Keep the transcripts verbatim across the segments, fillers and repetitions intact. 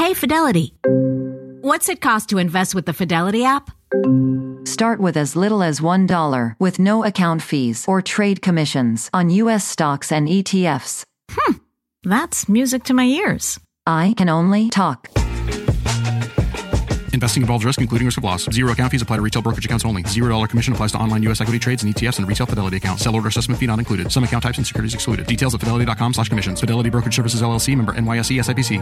Hey, Fidelity. What's it cost to invest with the Fidelity app? Start with as little as one dollar with no account fees or trade commissions on U S stocks and E T Fs. Hmm, that's music to my ears. I can only talk. Investing involves risk, including risk of loss. Zero account fees apply to retail brokerage accounts only. Zero dollar commission applies to online U S equity trades and E T Fs and retail Fidelity accounts. Sell order assessment fee not included. Some account types and securities excluded. Details at fidelity.com slash commissions. Fidelity Brokerage Services, L L C, member N Y S E S I P C.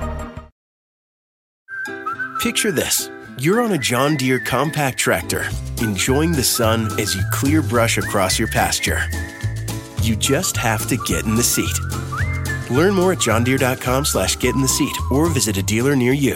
Picture this. You're on a John Deere compact tractor, enjoying the sun as you clear brush across your pasture. You just have to get in the seat. Learn more at johndeere.com slash get in the seat or visit a dealer near you.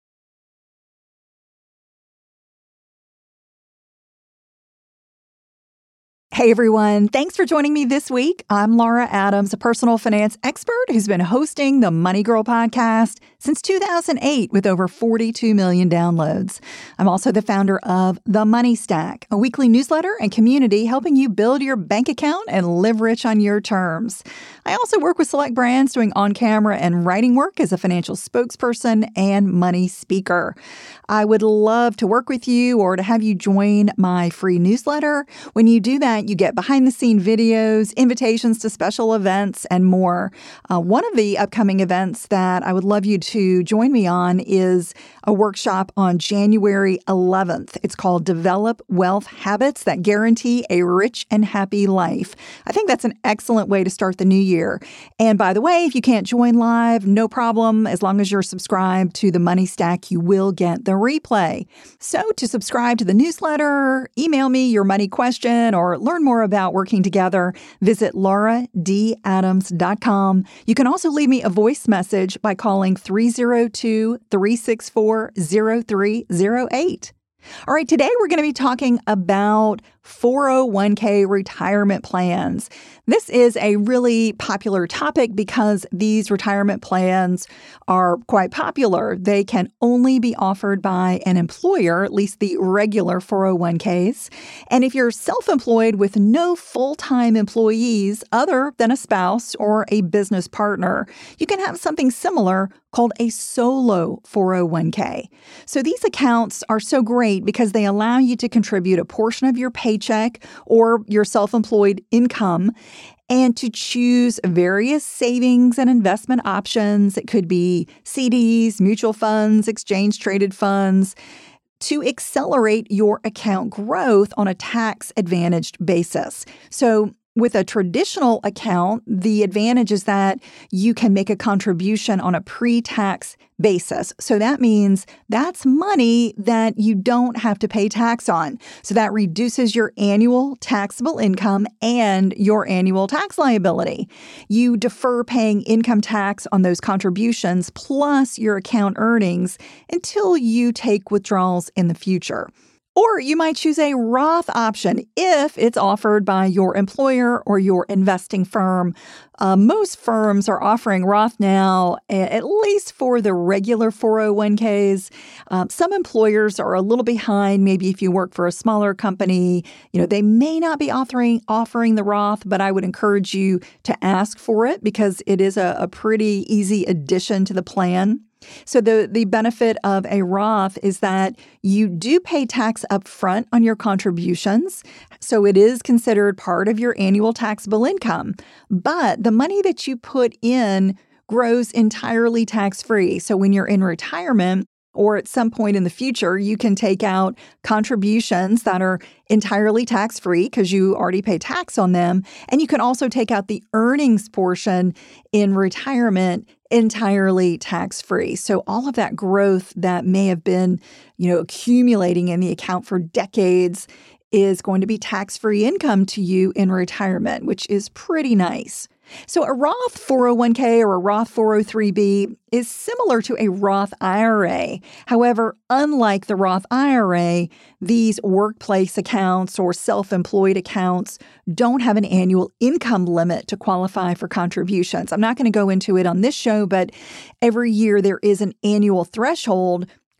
Hey everyone, thanks for joining me this week. I'm Laura Adams, a personal finance expert who's been hosting the Money Girl podcast since two thousand eight with over forty-two million downloads. I'm also the founder of The Money Stack, a weekly newsletter and community helping you build your bank account and live rich on your terms. I also work with select brands doing on-camera and writing work as a financial spokesperson and money speaker. I would love to work with you or to have you join my free newsletter. When you do that, you get behind-the-scene videos, invitations to special events, and more. Uh, one of the upcoming events that I would love you to join me on is a workshop on January eleventh. It's called Develop Wealth Habits That Guarantee a Rich and Happy Life. I think that's an excellent way to start the new year. And by the way, if you can't join live, no problem. As long as you're subscribed to the Money Stack, you will get the replay. So to subscribe to the newsletter, email me your money question, or learn more about working together, visit laura d adams dot com. You can also leave me a voice message by calling three oh two, three six four, oh three oh eight. All right, today we're going to be talking about four oh one k retirement plans. This is a really popular topic because these retirement plans are quite popular. They can only be offered by an employer, at least the regular four oh one k's. And if you're self-employed with no full-time employees other than a spouse or a business partner, you can have something similar called a solo four oh one k. So these accounts are so great because they allow you to contribute a portion of your paycheck or your self-employed income and to choose various savings and investment options. It could be C Ds, mutual funds, exchange-traded funds, to accelerate your account growth on a tax-advantaged basis. So with a traditional account, the advantage is that you can make a contribution on a pre-tax basis. So that means that's money that you don't have to pay tax on. So that reduces your annual taxable income and your annual tax liability. You defer paying income tax on those contributions plus your account earnings until you take withdrawals in the future. Or you might choose a Roth option if it's offered by your employer or your investing firm. Uh, most firms are offering Roth now, at least for the regular four oh one k's. Um, some employers are a little behind. Maybe if you work for a smaller company, you know, they may not be offering offering the Roth, but I would encourage you to ask for it because it is a, a pretty easy addition to the plan. So the, the benefit of a Roth is that you do pay tax up front on your contributions. So it is considered part of your annual taxable income. But the money that you put in grows entirely tax-free. So when you're in retirement, or at some point in the future, you can take out contributions that are entirely tax-free because you already pay tax on them. And you can also take out the earnings portion in retirement entirely tax-free. So all of that growth that may have been, you know, accumulating in the account for decades is going to be tax-free income to you in retirement, which is pretty nice. So a Roth four oh one k or a Roth four oh three b is similar to a Roth I R A. However, unlike the Roth I R A, these workplace accounts or self-employed accounts don't have an annual income limit to qualify for contributions. I'm not going to go into it on this show, but every year there is an annual threshold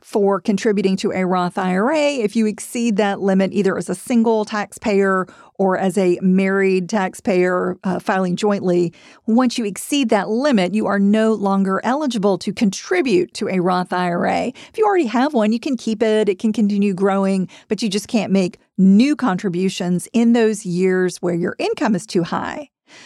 for contributing to a Roth I R A, if you exceed that limit either as a single taxpayer or as a married taxpayer uh, filing jointly, once you exceed that limit, you are no longer eligible to contribute to a Roth I R A. If you already have one, you can keep it. It can continue growing, but you just can't make new contributions in those years where your income is too high.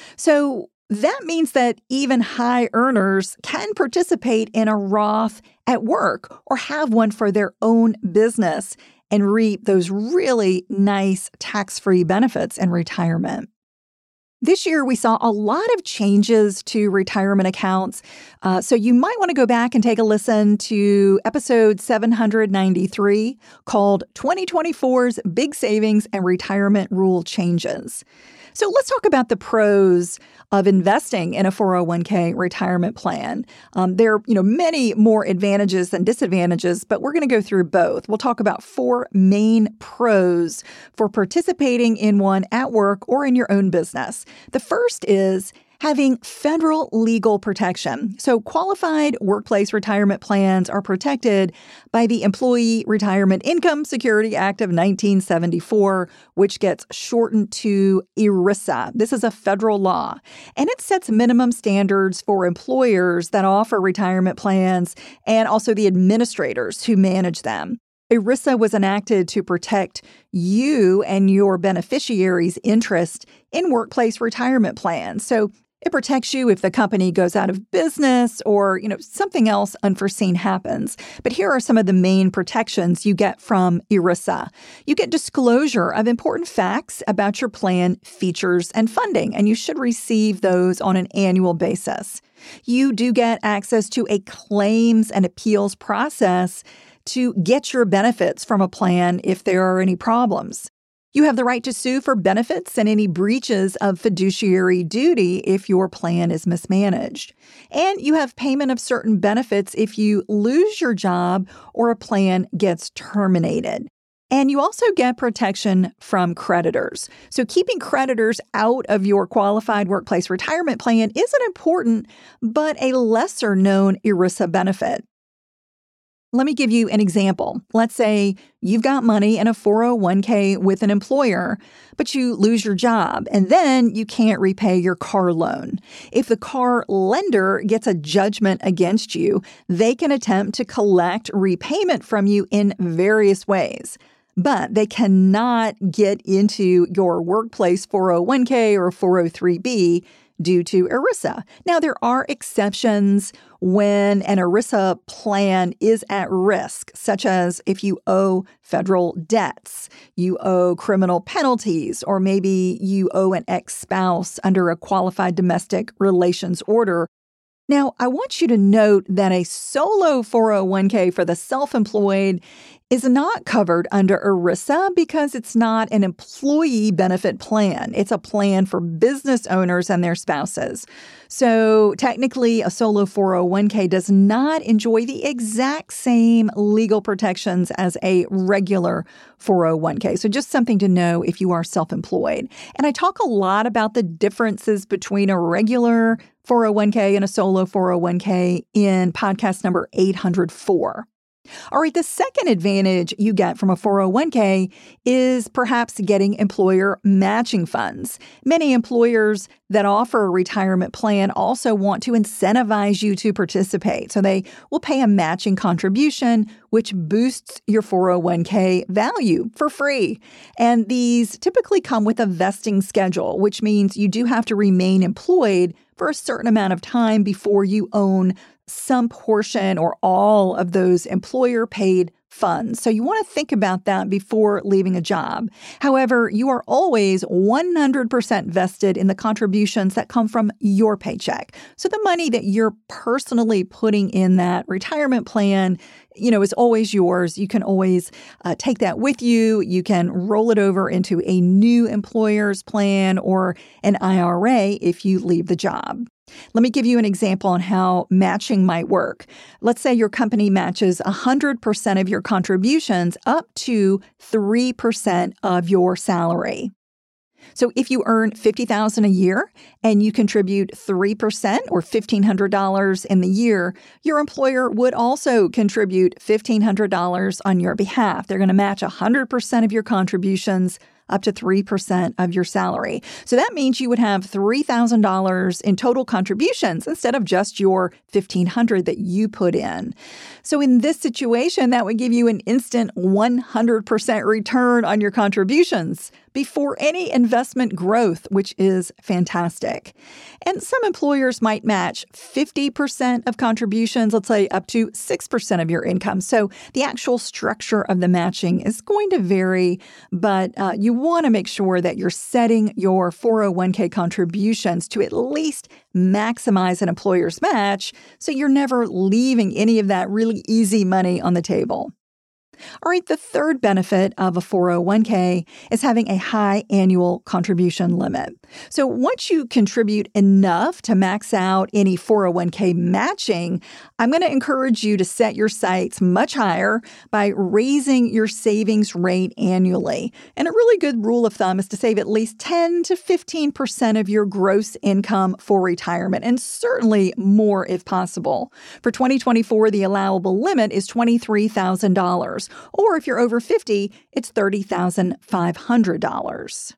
So that means that even high earners can participate in a Roth at work or have one for their own business and reap those really nice tax-free benefits in retirement. This year, we saw a lot of changes to retirement accounts, uh, so you might want to go back and take a listen to episode seven hundred ninety-three called twenty twenty-four's Big Savings and Retirement Rule Changes. So let's talk about the pros of investing in a four oh one k retirement plan. Um, there are, you know, many more advantages than disadvantages, but we're going to go through both. We'll talk about four main pros for participating in one at work or in your own business. The first is having federal legal protection. So qualified workplace retirement plans are protected by the Employee Retirement Income Security Act of nineteen seventy-four, which gets shortened to ERISA. This is a federal law, and it sets minimum standards for employers that offer retirement plans and also the administrators who manage them. ERISA was enacted to protect you and your beneficiaries' interest in workplace retirement plans. So it protects you if the company goes out of business or, you know, something else unforeseen happens. But here are some of the main protections you get from ERISA. You get disclosure of important facts about your plan, features, and funding, and you should receive those on an annual basis. You do get access to a claims and appeals process to get your benefits from a plan if there are any problems. You have the right to sue for benefits and any breaches of fiduciary duty if your plan is mismanaged. And you have payment of certain benefits if you lose your job or a plan gets terminated. And you also get protection from creditors. So keeping creditors out of your qualified workplace retirement plan is an important but a lesser known ERISA benefit. Let me give you an example. Let's say you've got money in a four oh one k with an employer, but you lose your job, and then you can't repay your car loan. If the car lender gets a judgment against you, they can attempt to collect repayment from you in various ways. But they cannot get into your workplace four oh one k or four oh three b due to ERISA. Now, there are exceptions when an ERISA plan is at risk, such as if you owe federal debts, you owe criminal penalties, or maybe you owe an ex-spouse under a qualified domestic relations order. Now, I want you to note that a solo four oh one k for the self-employed is not covered under ERISA because it's not an employee benefit plan. It's a plan for business owners and their spouses. So technically, a solo four oh one k does not enjoy the exact same legal protections as a regular four oh one k. So just something to know if you are self-employed. And I talk a lot about the differences between a regular four oh one k and a solo four oh one k in podcast number eight hundred four. All right, the second advantage you get from a four oh one k is perhaps getting employer matching funds. Many employers that offer a retirement plan also want to incentivize you to participate. So they will pay a matching contribution, which boosts your four oh one k value for free. And these typically come with a vesting schedule, which means you do have to remain employed for a certain amount of time before you own some portion or all of those employer-paid funds. So you want to think about that before leaving a job. However, you are always one hundred percent vested in the contributions that come from your paycheck. So the money that you're personally putting in that retirement plan, you know, is always yours. You can always uh, take that with you. You can roll it over into a new employer's plan or an I R A if you leave the job. Let me give you an example on how matching might work. Let's say your company matches one hundred percent of your contributions up to three percent of your salary. So if you earn fifty thousand dollars a year and you contribute three percent or fifteen hundred dollars in the year, your employer would also contribute fifteen hundred dollars on your behalf. They're going to match one hundred percent of your contributions up to three percent of your salary. So that means you would have three thousand dollars in total contributions instead of just your fifteen hundred dollars that you put in. So in this situation, that would give you an instant one hundred percent return on your contributions before any investment growth, which is fantastic. And some employers might match fifty percent of contributions, let's say up to six percent of your income. So the actual structure of the matching is going to vary, but uh, you want to make sure that you're setting your four oh one k contributions to at least maximize an employer's match so you're never leaving any of that really easy money on the table. All right, the third benefit of a four oh one k is having a high annual contribution limit. So once you contribute enough to max out any four oh one k matching, I'm going to encourage you to set your sights much higher by raising your savings rate annually. And a really good rule of thumb is to save at least ten to fifteen percent of your gross income for retirement, and certainly more if possible. For twenty twenty-four, the allowable limit is twenty-three thousand dollars. Or if you're over fifty, it's thirty thousand five hundred dollars.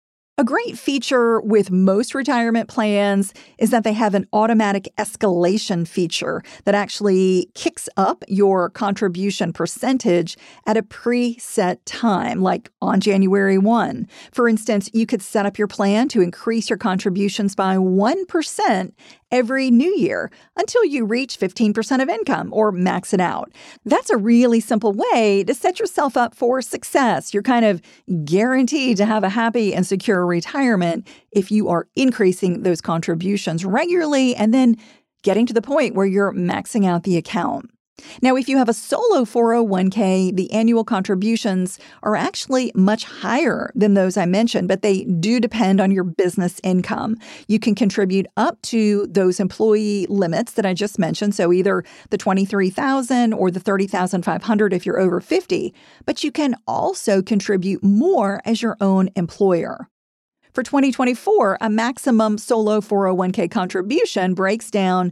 A great feature with most retirement plans is that they have an automatic escalation feature that actually kicks up your contribution percentage at a preset time, like on January first. For instance, you could set up your plan to increase your contributions by one percent every new year until you reach fifteen percent of income or max it out. That's a really simple way to set yourself up for success. You're kind of guaranteed to have a happy and secure retirement if you are increasing those contributions regularly and then getting to the point where you're maxing out the account. Now, if you have a solo four oh one k, the annual contributions are actually much higher than those I mentioned, but they do depend on your business income. You can contribute up to those employee limits that I just mentioned, so either the twenty-three thousand dollars or the thirty thousand five hundred dollars if you're over fifty, but you can also contribute more as your own employer. For twenty twenty-four, a maximum solo four oh one k contribution breaks down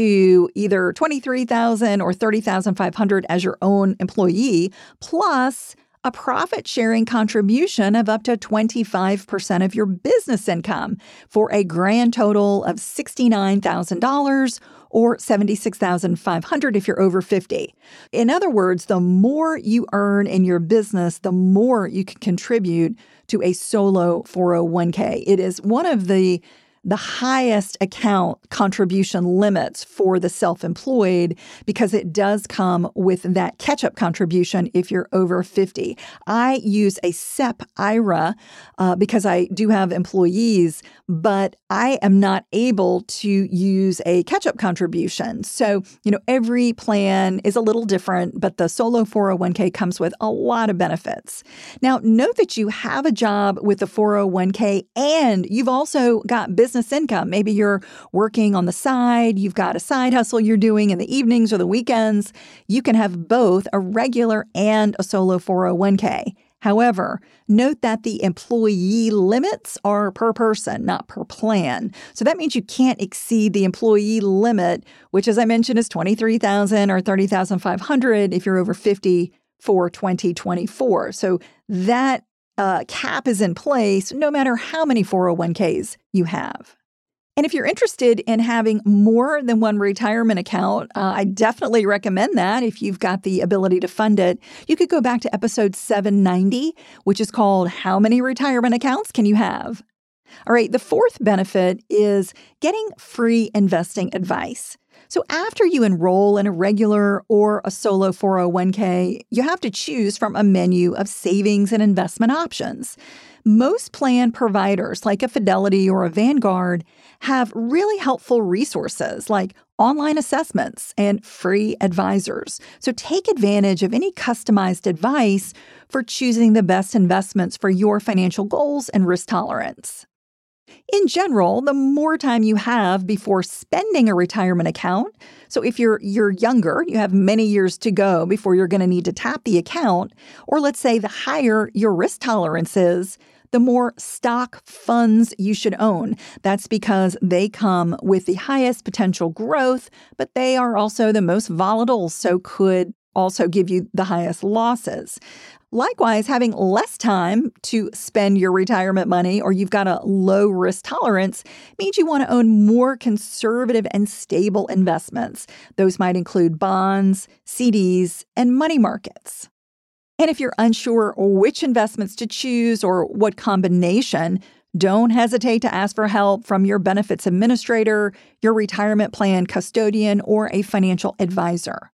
to either twenty-three thousand dollars or thirty thousand five hundred dollars as your own employee, plus a profit-sharing contribution of up to twenty-five percent of your business income for a grand total of sixty-nine thousand dollars or seventy-six thousand five hundred dollars if you're over fifty. In other words, the more you earn in your business, the more you can contribute to a solo four oh one k. It is one of the the highest account contribution limits for the self-employed because it does come with that catch-up contribution if you're over fifty. I use a S E P I R A uh, because I do have employees, but I am not able to use a catch-up contribution. So, you know, every plan is a little different, but the solo four oh one k comes with a lot of benefits. Now, note that you have a job with the four oh one k and you've also got business Business income. Maybe you're working on the side, you've got a side hustle you're doing in the evenings or the weekends. You can have both a regular and a solo four oh one k. However, note that the employee limits are per person, not per plan. So that means you can't exceed the employee limit, which, as I mentioned, is twenty-three thousand dollars or thirty thousand five hundred dollars if you're over fifty for twenty twenty-four. So that Uh, cap is in place no matter how many four oh one k's you have. And if you're interested in having more than one retirement account, uh, I definitely recommend that. If you've got the ability to fund it, you could go back to episode seven ninety, which is called How Many Retirement Accounts Can You Have? All right, the fourth benefit is getting free investing advice. So after you enroll in a regular or a solo four oh one k, you have to choose from a menu of savings and investment options. Most plan providers like a Fidelity or a Vanguard have really helpful resources like online assessments and free advisors. So take advantage of any customized advice for choosing the best investments for your financial goals and risk tolerance. In general, the more time you have before spending a retirement account, so if you're you're younger, you have many years to go before you're going to need to tap the account, or let's say the higher your risk tolerance is, the more stock funds you should own. That's because they come with the highest potential growth, but they are also the most volatile, so could also give you the highest losses. Likewise, having less time to spend your retirement money, or you've got a low risk tolerance, means you want to own more conservative and stable investments. Those might include bonds, C Ds, and money markets. And if you're unsure which investments to choose or what combination, don't hesitate to ask for help from your benefits administrator, your retirement plan custodian, or a financial advisor.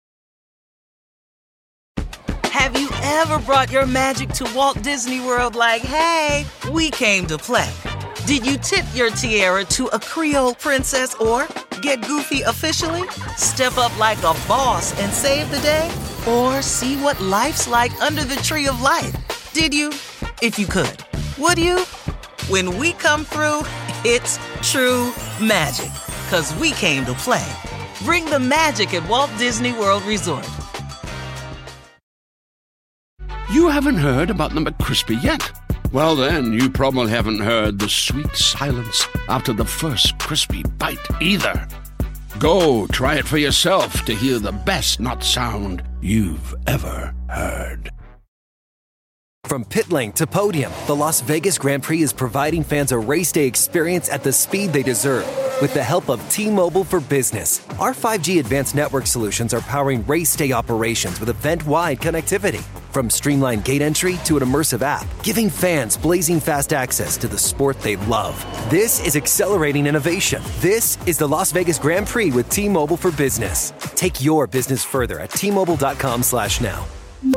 Have you ever brought your magic to Walt Disney World like, hey, we came to play? Did you tip your tiara to a Creole princess or get goofy officially? Step up like a boss and save the day? Or see what life's like under the tree of life? Did you? If you could. Would you? When we come through, it's true magic. 'Cause we came to play. Bring the magic at Walt Disney World Resort. You haven't heard about the McCrispy yet? Well, then, you probably haven't heard the sweet silence after the first crispy bite either. Go try it for yourself to hear the best nut sound you've ever heard. From pit lane to podium, the Las Vegas Grand Prix is providing fans a race day experience at the speed they deserve. With the help of T-Mobile for Business, our five G advanced network solutions are powering race day operations with event-wide connectivity. From streamlined gate entry to an immersive app, giving fans blazing fast access to the sport they love. This is accelerating innovation. This is the Las Vegas Grand Prix with T-Mobile for Business. Take your business further at T Mobile dot com slash now.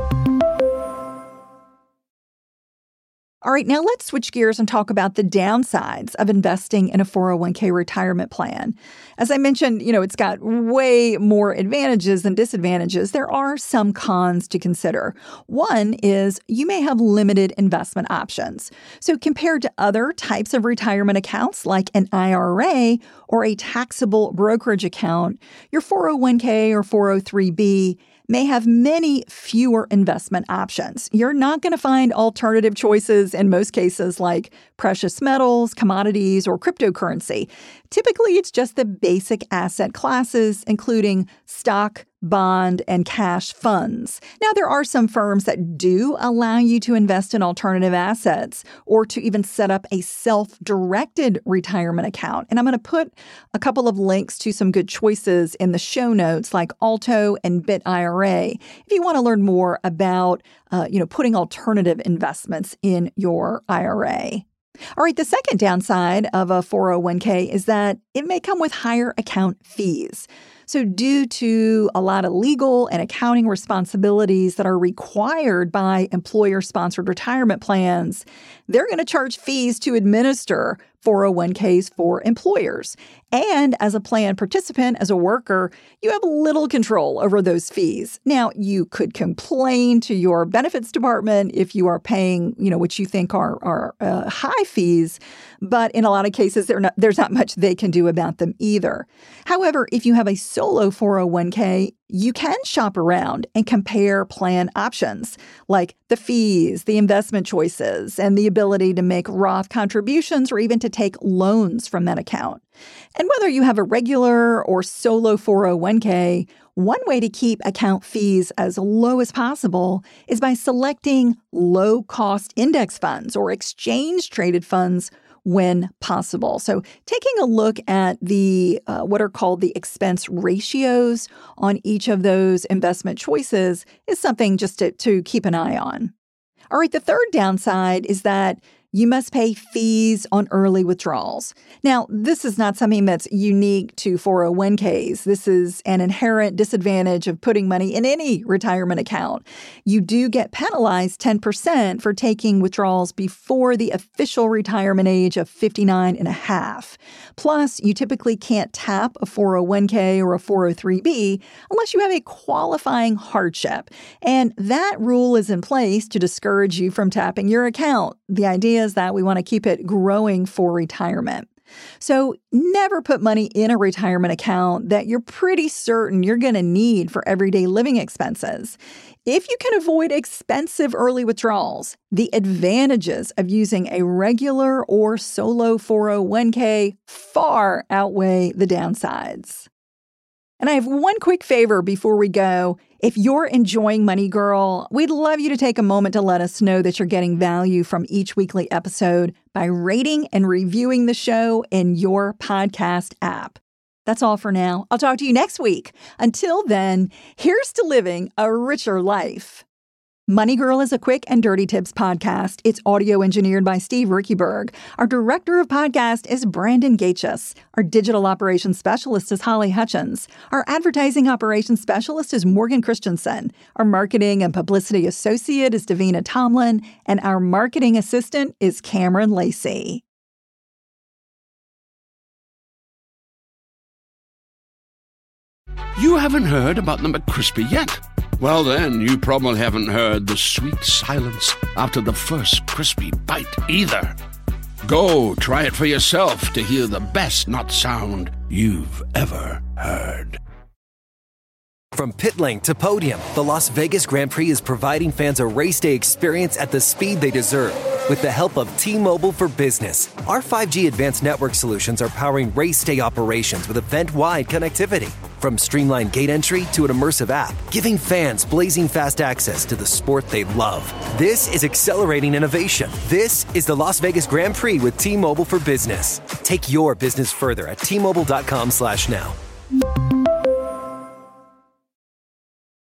All right, now let's switch gears and talk about the downsides of investing in a four oh one k retirement plan. As I mentioned, you know, it's got way more advantages than disadvantages. There are some cons to consider. One is you may have limited investment options. So compared to other types of retirement accounts like an I R A or a taxable brokerage account, your four oh one k or four oh three b may have many fewer investment options. You're not going to find alternative choices in most cases like precious metals, commodities, or cryptocurrency. Typically, it's just the basic asset classes, including stock, bond, and cash funds. Now, there are some firms that do allow you to invest in alternative assets or to even set up a self-directed retirement account. And I'm going to put a couple of links to some good choices in the show notes, like Alto and Bit I R A, if you want to learn more about, uh, you know, putting alternative investments in your I R A. All right, the second downside of a four oh one k is that it may come with higher account fees. So due to a lot of legal and accounting responsibilities that are required by employer-sponsored retirement plans, they're going to charge fees to administer four oh one k's for employers. And as a plan participant, as a worker, you have little control over those fees. Now, you could complain to your benefits department if you are paying, you know, what you think are, are uh, high fees, but in a lot of cases, not, there's not much they can do about them either. However, if you have a solo four oh one k, you can shop around and compare plan options like the fees, the investment choices, and the ability to make Roth contributions or even to take loans from that account. And whether you have a regular or solo four oh one k, one way to keep account fees as low as possible is by selecting low-cost index funds or exchange-traded funds when possible. So taking a look at the uh, what are called the expense ratios on each of those investment choices is something just to, to keep an eye on. All right, the third downside is that you must pay fees on early withdrawals. Now, this is not something that's unique to four oh one k's. This is an inherent disadvantage of putting money in any retirement account. You do get penalized ten percent for taking withdrawals before the official retirement age of fifty-nine and a half. Plus, you typically can't tap a four oh one k or a four oh three b unless you have a qualifying hardship. And that rule is in place to discourage you from tapping your account. The idea is that we want to keep it growing for retirement. So never put money in a retirement account that you're pretty certain you're going to need for everyday living expenses. If you can avoid expensive early withdrawals, the advantages of using a regular or solo four oh one k far outweigh the downsides. And I have one quick favor before we go. If you're enjoying Money Girl, we'd love you to take a moment to let us know that you're getting value from each weekly episode by rating and reviewing the show in your podcast app. That's all for now. I'll talk to you next week. Until then, here's to living a richer life. Money Girl is a quick and dirty tips podcast. It's audio engineered by Steve Rickyberg. Our director of podcast is Brandon Gachus. Our digital operations specialist is Holly Hutchins. Our advertising operations specialist is Morgan Christensen. Our marketing and publicity associate is Davina Tomlin. And our marketing assistant is Cameron Lacey. You haven't heard about the McCrispy yet? Well, then, you probably haven't heard the sweet silence after the first crispy bite either. Go try it for yourself to hear the best nut sound you've ever heard. From pit lane to podium, the Las Vegas Grand Prix is providing fans a race day experience at the speed they deserve. With the help of T-Mobile for Business, our five G advanced network solutions are powering race day operations with event-wide connectivity. From streamlined gate entry to an immersive app, giving fans blazing fast access to the sport they love. This is accelerating innovation. This is the Las Vegas Grand Prix with T-Mobile for Business. Take your business further at T Mobile dot com slash now.